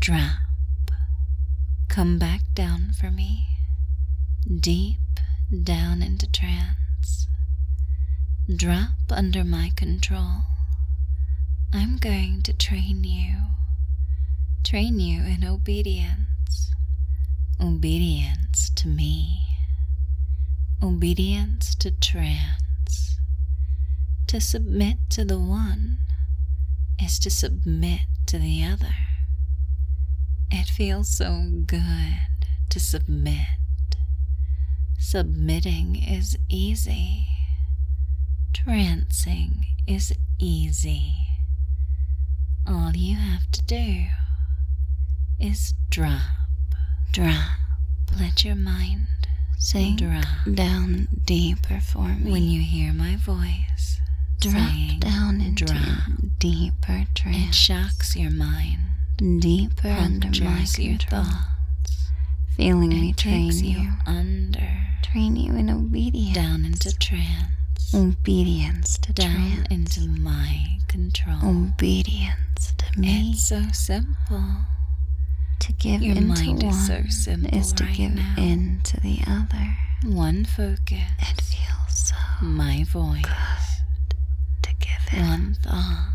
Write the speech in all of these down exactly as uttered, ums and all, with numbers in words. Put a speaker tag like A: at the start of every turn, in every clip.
A: Drop. Come back down for me. Deep down into trance. Drop under my control. I'm going to train you. Train you in obedience. Obedience to me. Obedience to trance. To submit to the one is to submit to the other. It feels so good to submit. Submitting is easy. Trancing is easy. All you have to do is drop, drop. Let your mind
B: Sink
A: drop
B: down deeper for me.
A: when you hear my voice.
B: Drop
A: saying,
B: down into
A: drop.
B: deeper
A: It
B: trance,
A: shocks your mind,
B: deeper under my
A: punctures your
B: control.
A: thoughts.
B: Feeling me
A: It
B: train
A: takes
B: you,
A: you under,
B: train you in obedience,
A: down into trance,
B: obedience to
A: down
B: trance,
A: into my control.
B: obedience to me.
A: It's so simple.
B: To give
A: Your
B: in
A: mind
B: to
A: is
B: one
A: so simple
B: is to
A: right
B: give
A: now.
B: in to the other.
A: One focus,
B: It feels so
A: my voice.
B: good to give in.
A: One thought,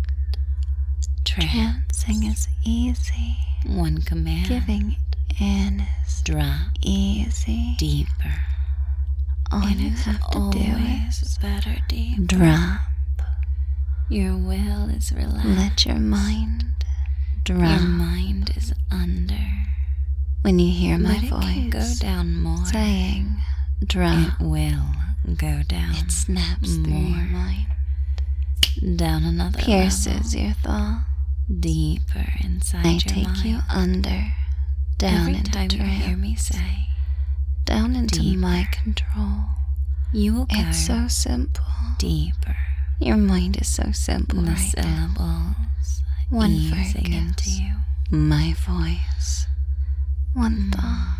A: trance.
B: Trancing is easy.
A: One command,
B: Giving in is
A: drop
B: easy.
A: deeper.
B: All
A: It
B: you
A: is
B: have to do
A: always
B: is
A: better deep.
B: drop.
A: Your will is relaxed.
B: Let your mind
A: Your
B: drop.
A: mind is under.
B: When you hear my
A: But it can go
B: voice
A: down more.
B: saying drop,
A: It will go down.
B: it snaps through
A: more.
B: your mind,
A: Down another
B: pierces
A: level.
B: your thought.
A: Deeper inside
B: I
A: your
B: take
A: mind.
B: you under, down
A: Every
B: into
A: time you hear
B: trance,
A: me say,
B: down into
A: deeper.
B: my control.
A: you will go
B: It's so simple.
A: deeper.
B: Your mind is so simple
A: The
B: right now.
A: syllables
B: One
A: easing into
B: focus,
A: you.
B: my voice. One
A: Mm.
B: thought,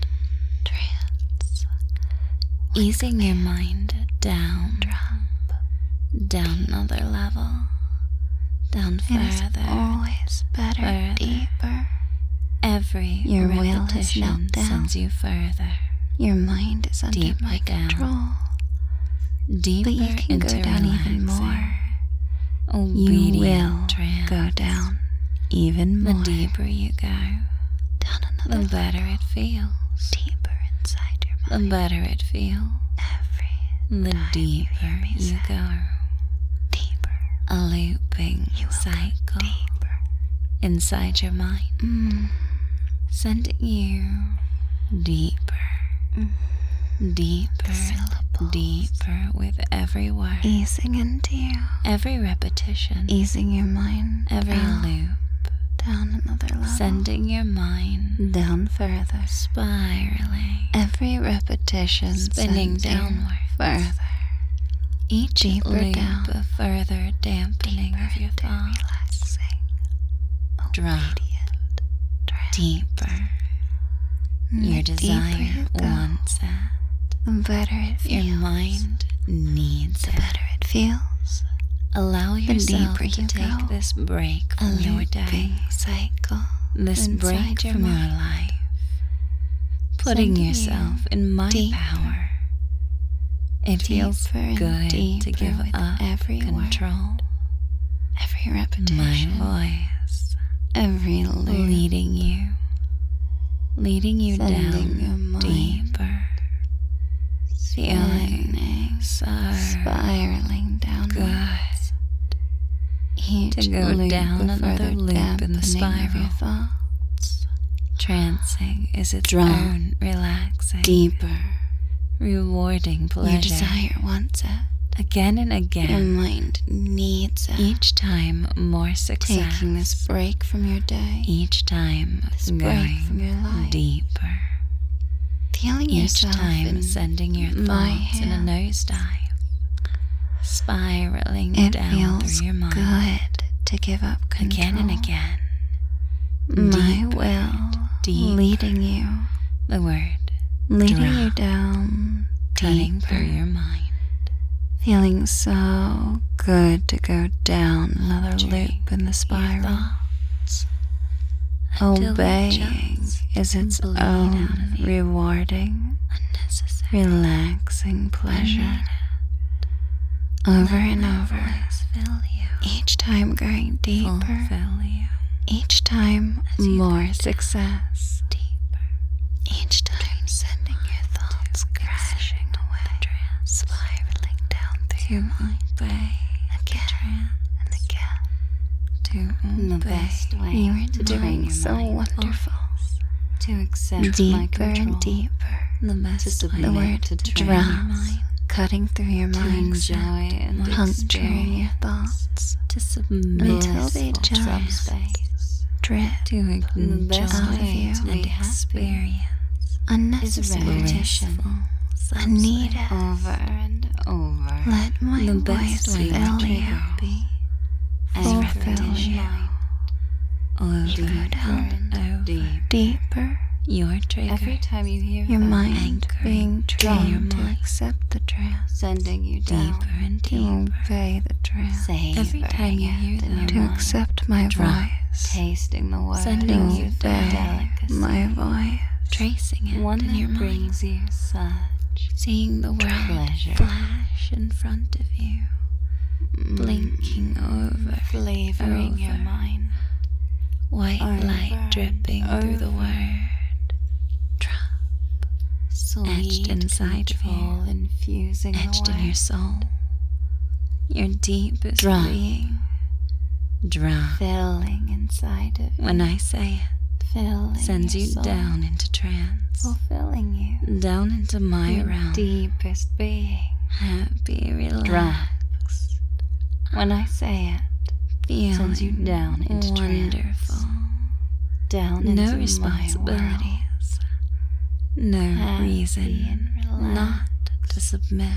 B: trance. One
A: Easing your mind down,
B: drop.
A: down another level, down
B: It is
A: further.
B: always better,
A: further.
B: deeper.
A: Every
B: Your will has
A: repetition
B: knelt down.
A: sends you further,
B: Your mind is under
A: Deeper
B: my
A: down.
B: control.
A: deeper
B: But you can
A: into
B: go down even
A: relaxing,
B: more. You
A: obedient
B: will
A: trance.
B: go down even
A: The
B: more.
A: deeper you go,
B: Down
A: the
B: another
A: better
B: level,
A: it feels.
B: deeper inside your
A: The
B: mind.
A: better it feels.
B: Every
A: The
B: time
A: deeper
B: you hear me
A: you
B: say,
A: go.
B: deeper,
A: A looping
B: you will
A: cycle
B: go deeper.
A: inside your mind,
B: Mm.
A: sending you deeper,
B: Mm.
A: deeper,
B: Syllables.
A: deeper with every word,
B: Easing into you,
A: every repetition,
B: easing your mind
A: every
B: down,
A: loop,
B: down another level,
A: sending your mind
B: down further.
A: spiraling,
B: Every repetition
A: spinning
B: sends you
A: downward,
B: further,
A: each
B: deeper
A: loop
B: down,
A: a further dampening
B: deeper
A: of your
B: into
A: thoughts,
B: relaxing,
A: Drop.
B: obedient, trance.
A: deeper.
B: And
A: Your
B: the deeper
A: desire
B: you go,
A: wants it.
B: the better it feels.
A: Your mind needs
B: the
A: it.
B: better it feels.
A: Allow yourself
B: deeper
A: to
B: you
A: take
B: go,
A: this break
B: A
A: from your day,
B: looping cycle,
A: this
B: inside
A: break
B: your
A: from your
B: mind,
A: life, putting
B: sending you
A: yourself in my
B: deeper,
A: power. It feels
B: deeper and
A: good to
B: deeper
A: give
B: with
A: up
B: every
A: control.
B: word, every
A: My
B: repetition,
A: voice
B: every loop,
A: leading you, leading you
B: sending your
A: down
B: mind
A: deeper, feeling
B: spinning,
A: so
B: spiraling down.
A: good.
B: Each
A: to go
B: loop
A: down
B: a
A: another
B: further
A: loop in the
B: dampening of
A: spiral.
B: your thoughts.
A: Trancing is its
B: Drop.
A: own relaxing,
B: Deeper,
A: rewarding pleasure.
B: your desire wants it.
A: Again and
B: Your
A: again,
B: mind needs it.
A: each time more success.
B: Taking this break from your day,
A: Each time
B: this break from your
A: going
B: life,
A: deeper.
B: feeling
A: Each
B: yourself
A: time
B: in
A: sending your
B: my
A: thoughts in a
B: hands.
A: nosedive, spiraling
B: It
A: down
B: feels
A: through your mind.
B: good to give up control.
A: Again and again.
B: My
A: Deeper
B: will
A: and deeper.
B: leading you,
A: The word
B: leading
A: Drop.
B: you down
A: cutting
B: deeper,
A: through your mind.
B: feeling so good to go down another
A: Filtering
B: loop in the
A: your
B: spiral.
A: thoughts. until it
B: Obeying
A: just
B: is its
A: bleed out
B: own
A: of you.
B: rewarding,
A: Unnecessary.
B: relaxing pleasure.
A: Unneeded.
B: Over
A: Let
B: and
A: my
B: over,
A: voice fill you.
B: each time going deeper,
A: Fulfill you.
B: each time
A: As you
B: more
A: go
B: success,
A: deeper.
B: each time sending your thoughts crashing away, spiraling down through your mind
A: Obey.
B: again and again.
A: To
B: The
A: obey.
B: best way
A: You are
B: to
A: doing
B: doing
A: your
B: so
A: mind
B: wonderful.
A: To accept my
B: Deeper
A: control.
B: and deeper,
A: The best
B: to submit
A: way
B: the word
A: to
B: to
A: train your
B: drown,
A: mind.
B: cutting through your
A: To
B: mind,
A: enjoy and
B: puncturing your
A: experience.
B: thoughts
A: To submit
B: until they
A: to
B: just
A: subspace.
B: drip
A: To enjoy
B: best
A: and
B: way to
A: experience.
B: be happy.
A: Is
B: unnecessary,
A: repetition.
B: unneeded.
A: Over and over.
B: Let my
A: The
B: voice
A: best way to
B: fill
A: trigger
B: you,
A: be
B: fulfill
A: repetition.
B: you,
A: Over
B: Keep it
A: and
B: up.
A: over.
B: deeper.
A: Your trigger.
C: Every time you hear
B: Your
C: that,
B: mind
A: anchoring
B: being
A: drawn
B: trained to
A: mind.
B: accept the trance,
C: sending you down,
A: deeper and
B: to
A: deeper.
B: obey the trance,
C: savoring
A: Every time you
C: it
A: hear
C: in
A: them,
C: your
B: to
C: mind,
B: accept my
A: Drop.
B: voice,
C: tasting the words
A: Sending
B: to
A: you
C: with
A: down.
C: delicacy,
B: my voice,
A: Tracing it
C: one
A: in your
C: that
A: mind.
C: brings you such
A: Seeing the world
C: pleasure.
A: flash in front of you. Blinking over.
C: flavoring your
A: over.
C: mind.
A: White
C: Over
A: light
C: and
A: dripping through the
C: over.
A: word. Drop.
C: Sweet
A: inside of you.
C: control infusing
A: Etched
C: the
A: in your
C: word.
A: soul. Your deepest
C: Drop.
A: being. Drop.
C: Filling inside of you.
A: When I say
C: filling
A: it, sends
C: your
A: you
C: soul,
A: down into trance.
C: fulfilling you.
A: Down into my
C: Your
A: realm.
C: deepest being.
A: Happy, relaxed.
C: When I say it,
A: Feeling
C: sends you down into
A: wonderful.
C: trance. Down into
A: No
C: my
A: responsibilities. No
C: Happy
A: reason
C: and relaxed.
A: not to submit.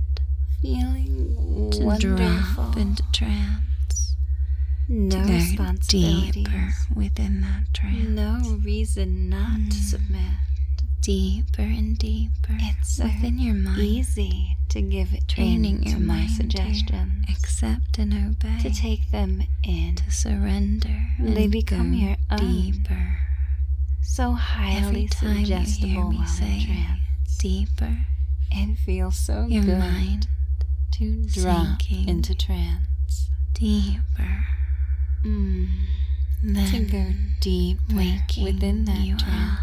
C: Feeling
A: To
C: wonderful.
A: drop into trance.
C: no
A: To go
C: responsibilities.
A: deeper within that trance.
C: No reason not to
A: Mm.
C: submit.
A: Deeper and deeper
C: It's so
A: within your mind.
C: easy to give it
A: Training
C: in
A: your
C: to my
A: mind
C: suggestions.
A: to accept and obey.
C: To take them in.
A: to surrender.
C: They
A: and
C: become
A: go
C: your own.
A: deeper.
C: So highly
A: Every time you
C: suggestible
A: hear me
C: while
A: say
C: in trance.
A: deeper,
C: It feels so
A: your
C: good
A: mind
C: to drop
A: sinking
C: into trance.
A: deeper.
C: Mm.
A: Then
C: To go deep
A: waking
C: within that
A: you
C: trance.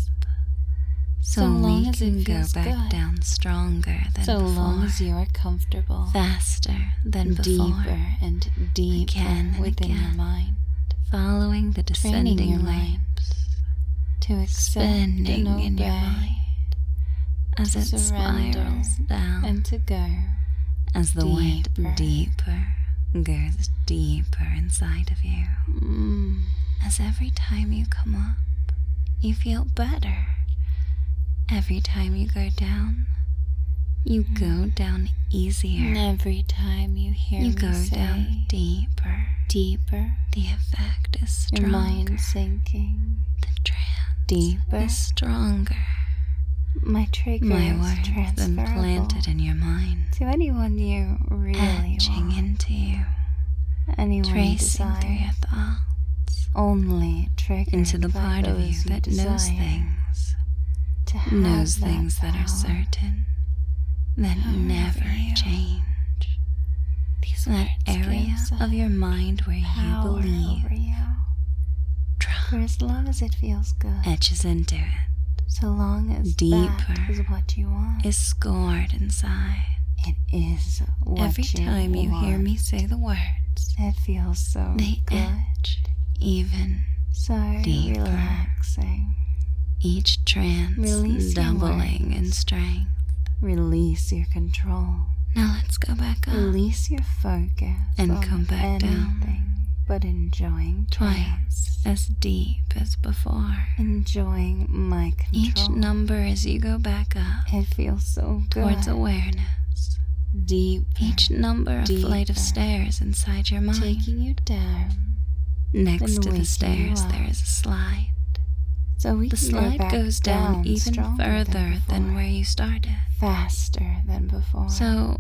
A: So,
C: So long
A: we
C: as it
A: can go
C: feels
A: back
C: good.
A: down stronger than
C: So
A: before.
C: long as you are comfortable.
A: Faster than before.
C: Deeper and deeper
A: Again and
C: within your
A: again.
C: mind.
A: Following the
C: Training
A: descending
C: your mind
A: lamps.
C: To accept
A: Spinning
C: and obey.
A: in your mind. As
C: To
A: it
C: surrender
A: spirals down.
C: And to go.
A: As the wind
C: deeper.
A: deeper goes deeper inside of you.
C: Mm.
A: As every time you come up, you feel better. Every time you go down, you go down easier.
C: And every time you hear
A: You
C: me
A: go
C: say
A: down deeper.
C: deeper,
A: The effect is
C: your
A: stronger.
C: mind sinking
A: The trance
C: deeper.
A: is stronger.
C: My trigger
A: My
C: is
A: words
C: transferable
A: implanted in your mind,
C: to anyone you really
A: etching
C: want,
A: into you,
C: anyone you
A: tracing
C: desire.
A: through your thoughts
C: Only triggered
A: into the
C: by
A: part of you
C: those
A: that knows
C: desire
A: things,
C: to have
A: knows
C: that
A: things that are
C: power.
A: certain, that
C: However
A: never
C: you-
A: change.
C: These
A: That
C: words
A: area
C: gives
A: of your mind where you
C: power
A: believe
C: over you.
A: drop,
C: For as long as it feels good,
A: etches into it,
C: so long as
A: deeper
C: that is what you want,
A: is scored inside.
C: it is what
A: Every
C: you
A: time you
C: want.
A: hear me say the words,
C: It feels so
A: they
C: good,
A: etch even
C: so
A: deeper.
C: relaxing.
A: each trance
C: Release your
A: doubling in
C: worries.
A: strength.
C: Release your control.
A: Now let's go back up
C: Release your focus
A: And
C: on
A: come back down.
C: anything but enjoying
A: twice
C: trance.
A: as deep as before.
C: Enjoying my control.
A: Each number as you go back up
C: It feels so good.
A: towards awareness.
C: Deep.
A: Each number a flight of
C: Deeper.
A: stairs inside your mind.
C: Taking you down.
A: Next
C: then
A: to the
C: waking
A: stairs
C: you up.
A: there is a slide.
C: So we
A: The
C: can go
A: slide
C: back
A: goes down,
C: down
A: even
C: stronger
A: further than,
C: before.
A: where you started.
C: Faster than before.
A: So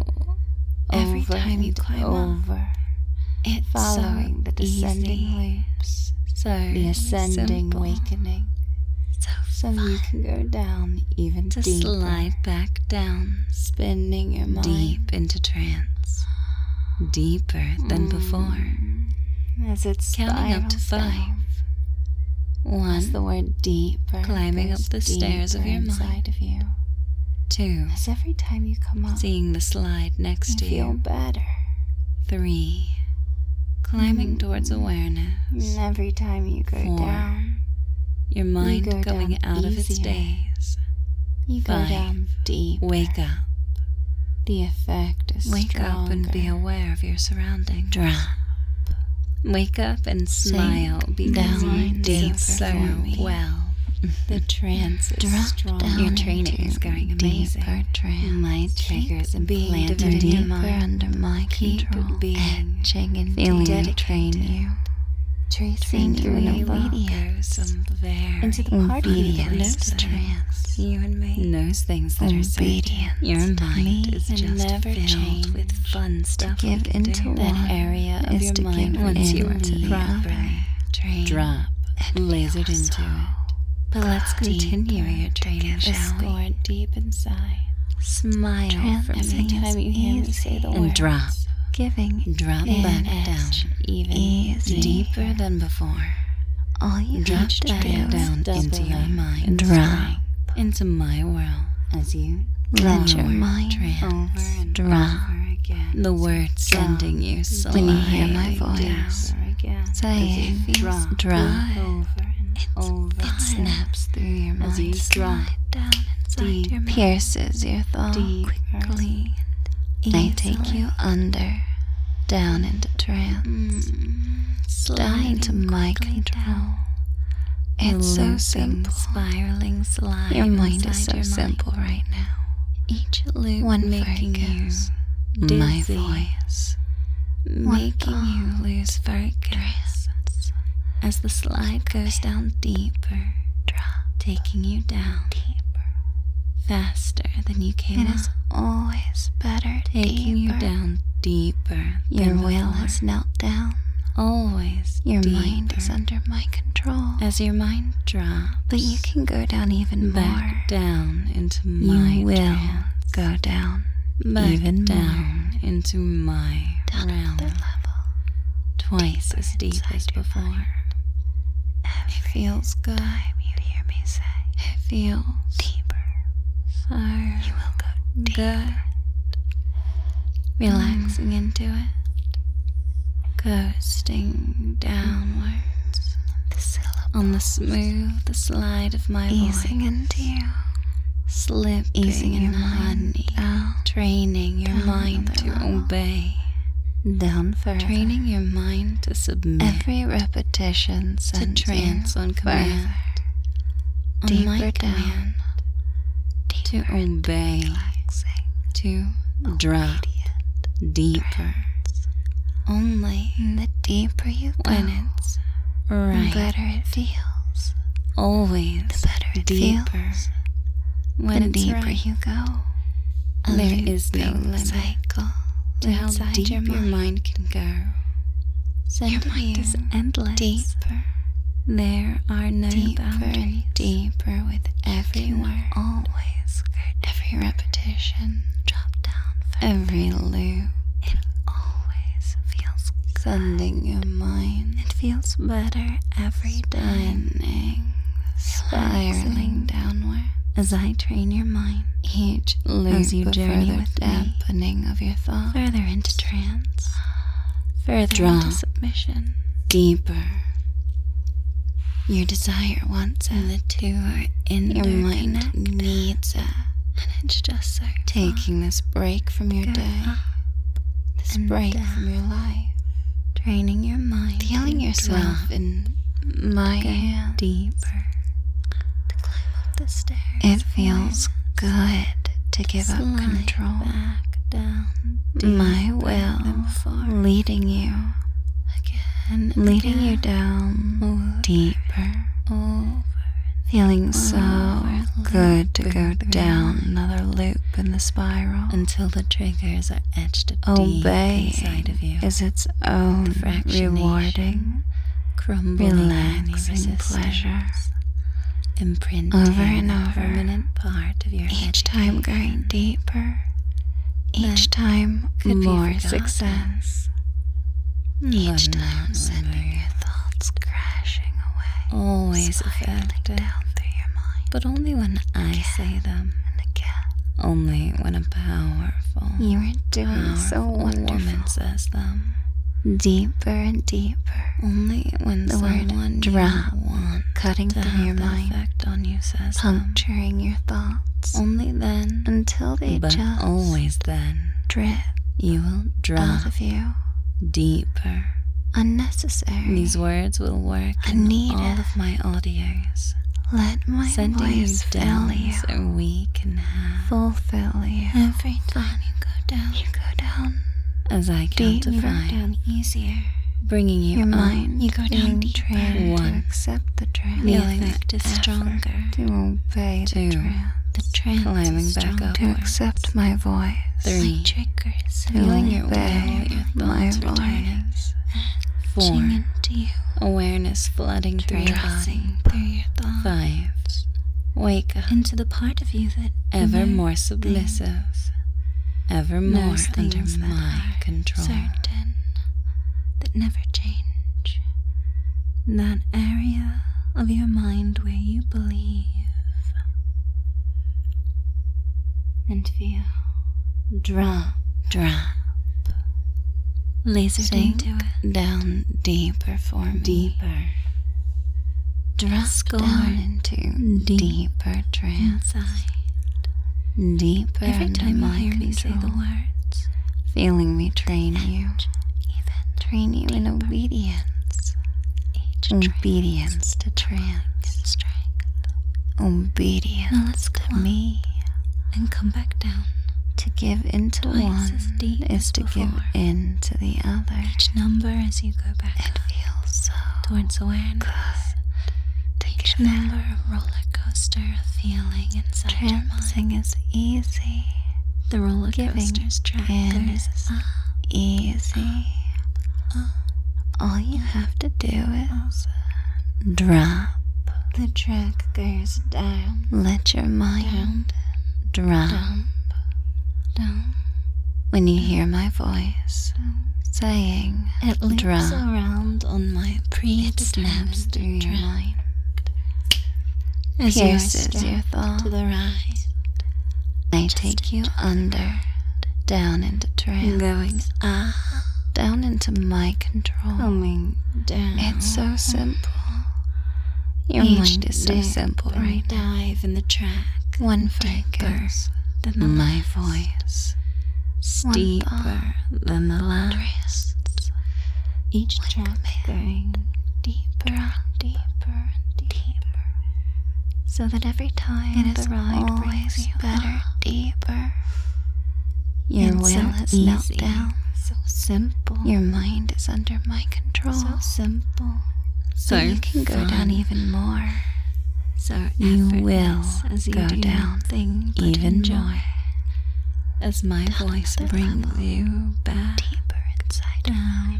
A: every
C: over
A: time you
C: and
A: climb up,
C: over.
A: it's
C: Following
A: so
C: the descending
A: easy,
C: loops.
A: So
C: the ascending
A: simple.
B: So
C: awakening, so
B: fun.
C: you can go down even
A: To
C: deeper,
A: slide back down,
C: spinning your mind
A: deep into trance, deeper than before.
C: as it's
A: Counting up to five. One,
C: As the word deeper
A: climbing
C: goes
A: up the stairs of
C: deeper
A: your mind.
C: inside of you.
A: two,
C: As every time you come up,
A: seeing the slide next
C: you
A: to
C: feel
A: you.
C: better.
A: Three, climbing
C: Mm.
A: towards awareness.
C: And every time you go
A: Four.
C: down,
A: Your mind
C: go
A: going
C: down
A: out of its
C: easier.
A: daze.
C: you go
A: Five.
C: down deeper.
A: Wake up.
C: The effect is
A: Wake
C: stronger.
A: up and be aware of your surroundings.
B: Drop.
A: Wake up and smile because
B: down
A: you did
C: deeper
A: so
C: for me.
A: well.
C: The trance is
B: Drop
C: strong.
B: down
A: Your training
B: into
A: is going amazing.
B: Deeper trance.
A: My triggers
B: Keep
A: implanted
B: being
A: in your
B: deeper
A: mind.
B: under my
A: Keep
B: control.
A: being
B: Etching and
A: feeling
B: dedicated.
A: train you.
C: Tracing
B: Train
C: through
B: you
C: your
B: in
C: love
B: obedience.
A: Some very
C: into the part of you that
B: Obedience
C: knows
B: to
C: things.
B: trance.
A: You and me knows things that are certain.
B: Obedience
A: Your
B: to
A: mind
B: me
A: is
C: and
A: just
C: never
A: filled
C: change.
A: with fun stuff.
B: give
A: we can
B: into
A: do.
C: That
B: one
C: area of
B: is
C: your
B: to
C: mind
B: give
A: once you
B: in
A: are
B: to the
A: properly
B: other.
C: trained.
A: drop,
B: And
A: lasered
B: feel
A: into
B: so
A: it. But let's continue your training, shall we?
C: Escort deep inside.
A: Smile for
B: Trance
C: Every
A: me
C: time you hear me say the
B: easy.
A: and
C: words,
A: drop,
B: Giving
A: drop
B: in
A: back
C: edge,
A: down,
C: even
B: easy.
A: deeper than before.
B: all you
A: Drop
B: have to
A: back
B: do
A: down into your
C: doubling
A: mind.
C: in
B: Drop.
C: strength
A: into my world
C: as you
B: Let your
A: Lower
B: mind
A: trance.
C: over and
B: drop.
C: over again.
A: The words sending you
B: When you hear my
A: sliding
B: voice,
C: Over again.
B: saying,
C: As you drop,
B: drop.
C: over and over
B: It
C: again.
B: snaps through your
C: As you
B: mind.
C: drop
B: Slide down inside
C: deep,
B: your mind. Pierces your thought
C: deeper,
B: quickly. I take you under, down into trance,
A: Mm,
B: down into
A: sliding
B: my
A: quickly
B: control.
A: down.
B: It's so
A: Looping,
B: simple.
A: spiraling slide.
B: Your mind is
A: inside
B: so
A: your
B: simple
A: mind.
B: right now.
A: Each loop
B: One
A: making
B: focus,
A: you
B: my
A: dizzy,
B: voice,
A: making you
B: thought,
A: lose focus
B: trance,
A: as the slide goes down deeper,
B: drop
A: taking you down
B: deeper.
A: faster than you came
B: It
A: up,
B: is always better
A: taking you
B: deeper.
A: down deeper.
B: Your
A: than
B: will
A: before.
B: has knelt down.
A: Always
B: Your
A: deeper.
B: mind is under my control.
A: As your mind drops
B: But you can go down even
A: back
B: more.
A: down into my
B: You will
A: trance,
B: go down
A: back
B: even
A: down into my
B: down
A: realm,
B: another level.
A: twice
B: deeper
A: as deep
B: inside
A: as
B: your
A: before.
B: mind.
A: It
B: Every
A: feels good.
B: time you hear me say
A: It feels
B: deeper,
A: so
B: you will go deeper.
A: good. Relaxing into it, coasting downwards
B: The syllable
A: on the smooth slide of my
B: easing
A: voice,
B: into you,
A: slipping
B: easing your
A: in
B: mind
A: honey,
B: down,
A: training your
B: down
A: mind
B: another
A: to
B: level.
A: obey,
B: down further.
A: training your mind to submit
B: Every repetition
A: to
B: sends
A: trance
B: you
A: on command, on
B: deeper
A: my
B: down,
A: command, to
B: deeper,
A: obey,
B: relaxing,
A: to drop
B: obedient
A: deeper,
B: trance.
A: only
B: And the deeper you go,
A: when it's
B: the
A: right,
B: better it feels.
A: always
B: The better it
A: deeper
B: feels.
A: when
B: the
A: it's
B: deeper
A: right.
B: you go, a
A: There
B: loop
A: is no
B: being
A: limit
B: cycle
A: to how
B: inside
A: deep
B: your
A: your
B: mind.
A: mind can go. Your
B: Sending
A: mind is
B: you
A: endless.
B: deeper,
A: There are no
B: deeper
A: boundaries.
B: and deeper with every
A: You
B: word. Always go every repetition. Drop down further.
A: Every loop
B: It always feels good.
A: sending your mind.
B: It feels better every time.
A: Spinning, spiraling downward as I train your mind. Each loop
B: As you
A: of
B: journey
A: further
B: with me.
A: dampening of your thoughts,
B: Further into trance.
A: further
B: Drop.
A: into submission, deeper. Your desire wants it.
B: And the two are
A: Your mind
B: interconnected.
A: needs it.
B: And it's just so
A: Taking this break from your
B: Go
A: day,
B: up
A: this
B: and
A: break
B: down.
A: from your life,
B: training your mind.
A: feeling
B: to
A: yourself
B: drop,
A: in my
B: go
A: hand.
B: deeper, to climb up the stairs.
A: It feels good to give up
B: Slide
A: control.
B: back down,
A: My
B: deeper
A: will
B: than before.
A: leading you,
B: Again and
A: leading you
B: again.
A: down
B: Over,
A: deeper,
B: over,
A: feeling so
B: over,
A: good to go
B: looping
A: down
B: through.
A: another loop in the spiral.
B: until the triggers are etched deep
A: Obeying
B: inside of you.
A: is its own
B: Fractionation.
A: rewarding crumble
B: relaxing pleasure,
A: imprinting
B: over and
A: a
B: over,
A: permanent part of your
B: each time going deeper, each time
A: could be
B: more
A: forgotten.
B: success,
A: But
B: each
A: not
B: time sending your thoughts crashing away,
A: always
B: spiraling
A: effective,
B: down through your mind,
A: but only when I say them.
B: and again.
A: Only when a powerful,
B: You are doing so
A: powerful woman
B: wonderful.
A: says them.
B: Deeper and deeper,
A: Only when
B: The word
A: someone
B: drop
A: you want
B: cutting
A: to
B: through
A: have
B: your
A: that
B: mind,
A: effect on you says them.
B: puncturing your thoughts,
A: Only then,
B: until they
A: but
B: just
A: always then,
B: drip
A: you will
B: out
A: drop
B: of you.
A: deeper.
B: Unnecessary.
A: These words will work
B: I
A: in
B: need
A: all
B: it.
A: of my audios,
B: Let my
A: sending you
B: voice fill
A: down
B: you,
A: so we can have.
B: fulfill you.
A: Every time you go down,
B: You go down
A: as I count
B: deeper,
A: to five,
B: down easier.
A: bringing you
B: Your
A: up.
B: mind
A: You go down
B: being
A: deeper.
B: trained to
A: One.
B: accept the trance.
A: The
B: Feeling
A: effect is
B: effort
A: stronger.
B: To obey
A: Two.
B: the trance.
A: The trance climbing
B: is
A: back
B: strong.
A: upwards.
B: To accept my voice.
A: Three.
B: My triggers.
A: Feeling your
B: obey
A: will, your
B: my
A: thoughts returning.
B: voice.
A: Four.
B: Reaching into you.
A: Awareness flooding through your body.
B: Through your thoughts.
A: Five. Wake up.
B: Into the part of you that
A: Ever
B: knows
A: more submissive. Ever more
B: knows
A: under
B: things that
A: my
B: are
A: control.
B: certain, that never change. That area of your mind where you believe and feel. Drop,
A: Drop.
B: lasered
A: Sink
B: into it.
A: down deeper for me.
B: Deeper.
A: Drop down into
B: deep
A: deeper trance.
B: Inside.
A: Deeper
B: Every
A: under
B: time you
A: my
B: hear
A: control.
B: me say the words,
A: Feeling me train you.
B: even
A: Train you in obedience.
B: each
A: Obedience to trance.
B: strength.
A: Obedience
B: Now let's go
A: to
B: up
A: me.
B: and come back down.
A: To give into
B: Twice
A: one
B: as deep
A: is
B: as
A: to give
B: before.
A: in to the other.
B: Each number as you go back
A: It feels so
B: towards awareness.
A: good to
B: Each
A: give
B: number
A: in.
B: a roller coaster of feeling inside your mind.
A: Trancing is easy.
B: The roller
A: Giving
B: coaster's track
A: in
B: goes
A: is
B: up,
A: easy.
B: up.
A: All you have to do is drop.
B: The track goes down,
A: Let your mind drop.
B: down, down.
A: When you hear my voice saying
B: It loops
A: drop,
B: around on my
A: it snaps through
B: predetermined
A: your
B: track
A: mind,
B: as you are
A: pierces your
B: strapped
A: thought.
B: to the right,
A: I take you under, down into trance,
B: going up,
A: down into my control.
B: coming down.
A: It's so simple. Your
B: Each
A: mind is so
B: dip
A: simple
B: and
A: right now.
B: dive in the track.
A: One
B: deeper
A: focus,
B: than the
A: my
B: last.
A: voice, one
B: Steeper
A: thought,
B: than the last.
A: wrists,
B: Each
A: one
B: track
A: command.
B: going deeper, deeper, and deeper. So that every time
A: It
B: the
A: is
B: ride brings
A: always
B: you
A: better,
B: up,
A: deeper. Your
B: It's
A: will
B: so
A: is knelt
B: easy,
A: down.
B: so simple,
A: Your mind is under my control.
B: so simple,
A: So you can go down
B: fun.
A: even more.
B: So
A: You will
B: effortless as you
A: go
B: do
A: down
B: nothing but
A: even
B: enjoy.
A: more.
B: As my
A: Down
B: voice
A: another
B: brings
A: level.
B: you back
A: Deeper inside your
B: down,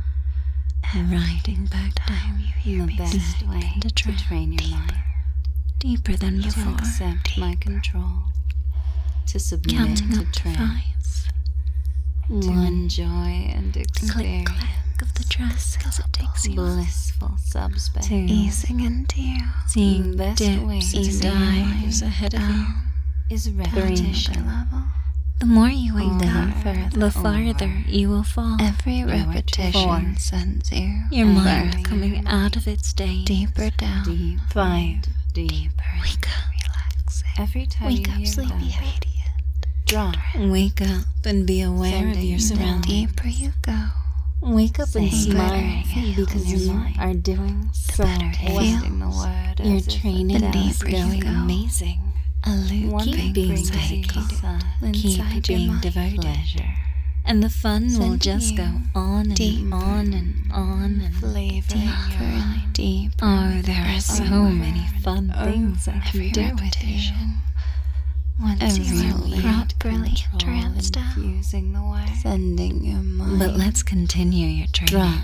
B: riding back down
A: you hear
B: the
A: me
B: best
A: say,
B: way
A: into
B: to
A: trance.
B: train your
A: Deeper.
B: mind. Deeper than
A: You
B: before.
A: will accept my control.
B: To submit
A: Counting
B: to
A: up to
B: trance.
A: five.
B: To
A: One.
B: enjoy and
A: Click,
B: experience
A: clack of the dress as it takes you up.
B: blissful subspace.
A: Two. Easing into you.
B: Seeing
A: Best
B: dips
A: way
B: and
A: to easing your
B: dives
A: mind
B: ahead of you
A: down.
B: is
A: Three.
B: repetition.
A: Another level.
B: The more you wake
A: Down
B: up,
A: further.
B: the farther
A: Over.
B: you will fall.
A: Every
B: You are too
A: repetition
B: far.
A: sends you
B: Your mind
A: further,
B: coming out of its daze.
A: deeper down.
B: Deep,
A: Five.
B: deep.
A: Deeper. Wake up. Relaxing.
B: Every time
A: Wake
B: you
A: up,
B: hear
A: sleepy,
B: that,
A: radiant.
B: drop. Wake up and be aware
A: Sending
B: of your
A: you down.
B: surroundings.
A: Deeper you go.
B: Wake up and
A: Saying
B: smile
A: better
B: because
A: in your
B: you
A: mind.
B: are doing so
A: better it
B: well.
A: feels.
B: The word
A: Your
B: as if
A: training
B: it
A: is
B: is
A: going
B: going
A: amazing.
B: A
A: loop
B: One
A: keep
B: being
A: brings
B: cycle,
A: inside
B: keep
A: your
B: being
A: mind.
B: devoted,
A: Pleasure.
B: and the fun will
A: Sending
B: just
A: you
B: go on and
A: deeper,
B: on and on and
A: Flavoring your mind. Deeper.
B: Oh, there are so
A: Over
B: many fun
A: and
B: things I
A: every
B: can do with you.
A: repetition. Once
B: Every
A: you are
B: lead
A: properly
B: control
A: entranced out,
B: infusing the way.
A: sending your mind.
B: But let's continue your training.
A: Drop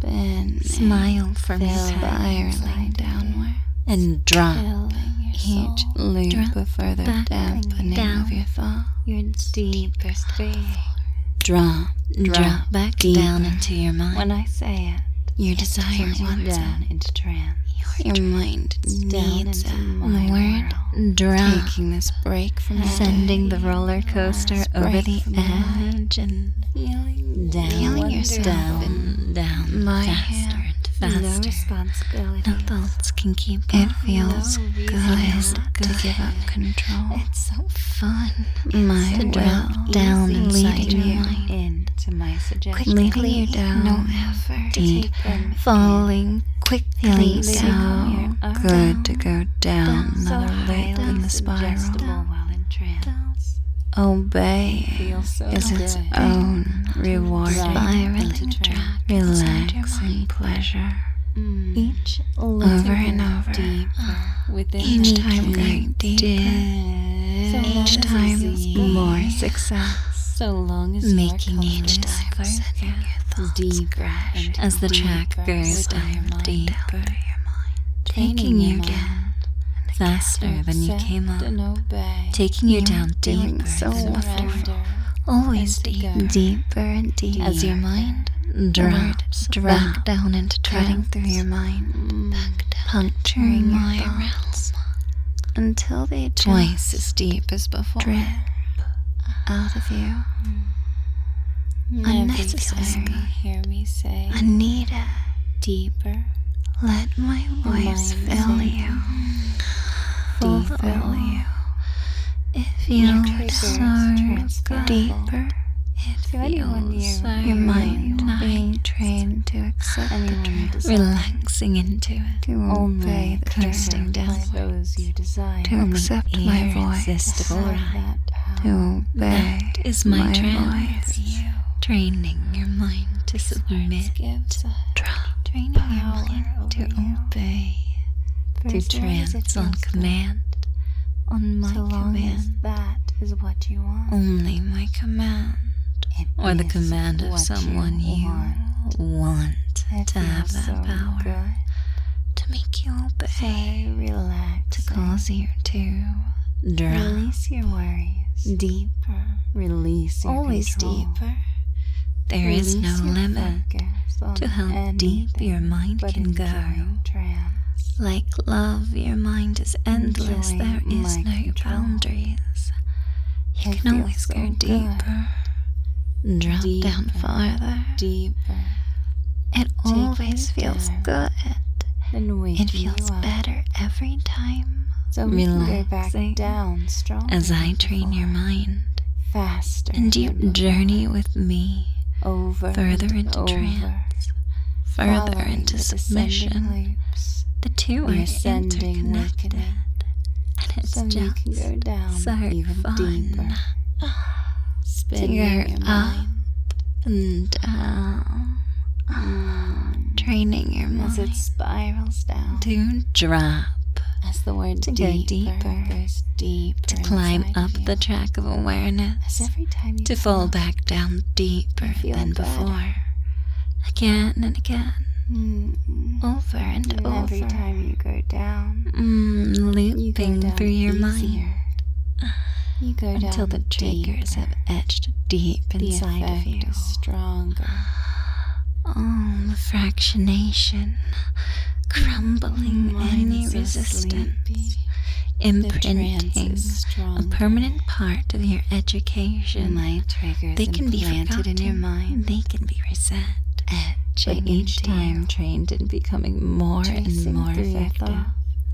C: Spin.
B: Smile for me,
C: Spiraling downward.
B: and drop
C: Filling your
B: each
C: soul.
B: loop
C: Drop
B: a further
C: back
B: dampening
C: down.
B: of your thought.
C: Your deepest being.
B: Drop,
C: Drop
B: drop back
C: deeper.
B: down into your mind.
C: When I say it,
B: your
C: it
B: desire
C: turns you
B: wants
C: down
B: it.
C: into trance.
B: Your mind
C: Down
B: needs
C: into
B: it.
C: my
B: The word
C: world.
B: drop.
C: Taking this break from your
B: Sending
C: day.
B: the roller coaster
C: Last
B: over
C: break
B: the
C: from your life.
B: edge and
C: Feeling,
B: down,
C: feeling yourself
B: down,
C: in
B: down,
C: my
B: faster
C: hand.
B: and
C: No
B: faster.
C: responsibility.
B: No thoughts can keep
C: It
B: up.
C: feels
B: No
C: good
B: reason
C: to give up control.
B: It's so fun.
C: My
B: to drop
C: will
B: down
C: easy
B: inside
C: leading
B: your
C: you
B: mind.
C: into my suggestions.
B: Quickly you down,
C: no effort,
B: deep,
C: taken
B: falling quickly
C: Feeling
B: down.
C: so
B: Good to go down,
C: down, so
B: another loop
C: highly
B: in the spiral.
C: suggestible while in trance.
B: Obey
C: Feels so
B: is its
C: good.
B: own reward.
C: Spiraling
B: Spiraling
C: into
B: track,
C: inside your
B: relaxing
C: mind.
B: pleasure.
C: Mm.
B: Each
C: Over
B: over
C: and
B: and over.
C: deeper within
B: Each
C: the
B: time
C: deep.
B: going deeper.
C: So long
B: Each
C: as
B: time
C: it feels
B: more
C: good.
B: success.
C: So long as
B: Making
C: you're
B: each
C: comfortable.
B: time sending your thoughts
C: Deeper and
B: as the track
C: deeper
B: goes
C: within your
B: down
C: mind.
B: deeper,
C: Training
B: taking
C: your
B: you
C: mind
B: down faster than you
C: accept
B: came up,
C: and obey.
B: taking you
C: You're
B: down
C: doing
B: deeper
C: so
B: than
C: much.
B: before. Always
C: and to
B: deep,
C: go
B: deeper and deeper as your mind drops back down into treading through your mind,
C: Mm.
B: puncturing
C: My
B: your thoughts until they
C: Twice
B: twice as deep as before
C: drip
B: out of you.
C: Every
B: Unnecessary.
C: time you hear me say
B: I need it.
C: deeper,
B: Let my voice
C: mind
B: fill
C: sink
B: you,
C: deeper.
B: fulfill you. It
C: Your
B: feels
C: triggers
B: so
C: transferable.
B: deeper. It
C: To anyone
B: feels
C: near
B: so
C: your
B: mind
C: nice.
B: being trained to accept the
C: Anyone
B: truth,
C: desiring.
B: relaxing into it, to
C: Only
B: obey the coasting
C: by
B: downward,
C: those you desire.
B: to accept my voice,
C: To have that power.
B: to obey
A: That is my trend
B: voice,
A: for you.
B: training your mind to submit,
C: Gives a
B: drop, training your
C: power
B: mind to
C: over you.
B: obey,
C: For
B: to
C: as long as it
B: trance on
C: feels good.
B: command, on my
C: So long as
B: command,
C: that is what you want.
B: only my command,
C: It
B: or the
C: is
B: command of
C: what
B: someone you
C: want.
B: want
C: It
B: to have
C: feels
B: that
C: so
B: power
C: good.
B: to make you obey,
C: So relax.
B: to cause you to drop
C: Release your worries.
B: deeper,
C: Release your
B: always
C: control.
B: deeper. There is
C: Release
B: no
C: your
B: limit
C: focus on
B: to how deep
C: anything
B: your mind
C: but
B: can go.
C: enjoying trance.
B: Like love, your mind is endless.
C: Enjoy
B: There is
C: my
B: no
C: control.
B: boundaries. You
C: It
B: can
C: feels
B: always
C: so
B: go
C: good.
B: deeper, drop
C: Deeper.
B: down farther.
C: Deeper
B: It
C: Take
B: always
C: you
B: feels
C: down.
B: good.
C: than waking
B: It feels
C: you up.
B: better every time.
C: So we can go back
B: Relaxing
C: down stronger
B: as I
C: than
B: train your
C: before.
B: mind,
C: Faster
B: and you
C: than before.
B: journey with me
C: over
B: further
C: and
B: into
C: over,
B: trance, further
C: following
B: into
C: the
B: submission.
C: descending loops,
B: The two
C: the
B: are
C: ascending
B: interconnected,
C: awakening.
B: and it's
C: So you
B: just
C: can go down
B: so
C: even
B: fun
C: deeper, spinning
B: go
C: your
B: up
C: mind
B: and down,
C: mm,
B: training your
C: as it
B: mind
C: spirals down.
B: to drop,
C: As the word
B: to go
C: deeper,
B: deeper,
C: goes deeper
B: to climb
C: inside
B: up
C: of you.
B: the track of
C: As
B: awareness,
C: every time you
B: to fall
C: come
B: back down deeper
C: you feel
B: than
C: better.
B: before, again and again,
C: mm,
B: over and,
C: and
B: over,
C: every time you go down,
B: mm,
C: you go
B: looping
C: down
B: through your
C: easier.
B: mind
C: You go down
B: until the triggers
C: deeper.
B: have etched deep
C: The
B: inside of
C: effect
B: you.
C: is stronger.
B: Oh, the fractionation, crumbling
C: Mine
B: any
C: is so
B: resistance,
C: sleepy. The
B: imprinting
C: trance is
B: a
C: stronger.
B: permanent part of your education.
C: My triggers
B: They can be
C: implanted in your
B: forgotten.
C: mind.
B: They can be reset. But
C: Etching
B: each
C: into
B: time
C: you.
B: trained in becoming more
C: Tracing
B: and more
C: through your
B: effective.
C: thoughts.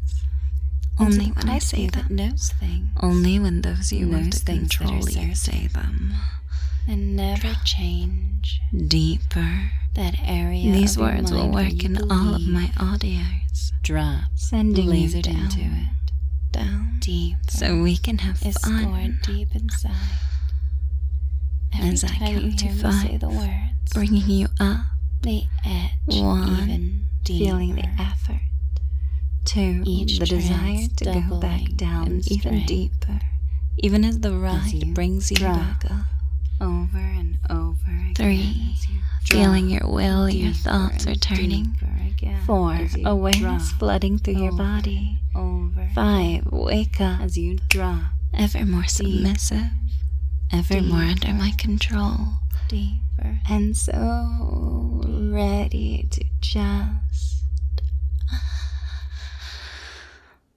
B: Only
C: Into
B: when I
C: part
B: say
C: of you
B: them.
C: that knows things
B: Only when those you want
C: Knows
B: to
C: things that are
B: control you
C: certain.
B: say them.
C: and never change.
B: Deeper.
C: That area
B: These
C: of your
B: words will
C: mind where
B: work
C: you
B: in all of
C: believe.
B: my audios.
C: Drop,
B: Sending you
C: lasered
B: down,
C: into it.
B: down,
C: Deep,
B: so we can have
C: is
B: fun.
C: stored deep inside. Every
B: As I
C: time you
B: count to
C: hear me say
B: five,
C: the words,
B: Bringing you up,
C: they etch
B: one,
C: even deeper.
B: feeling the effort. Two,
C: Each
B: the desire
C: trance
B: to go back
C: doubling
B: down
C: in
B: even
C: strength.
B: deeper, even as the ride
C: you
B: brings you
C: drop
B: back up.
C: over and over again.
A: Three,
C: as you
A: feeling
C: drop
A: your will, your
C: deeper
A: thoughts are
C: and
A: turning.
C: deeper again
A: Four,
C: as you
A: awareness
C: drop
A: flooding through your
C: over
A: body.
C: and over
A: Five, wake up,
C: as you drop
A: ever more submissive, ever more under my control,
C: deeper
A: and so ready to just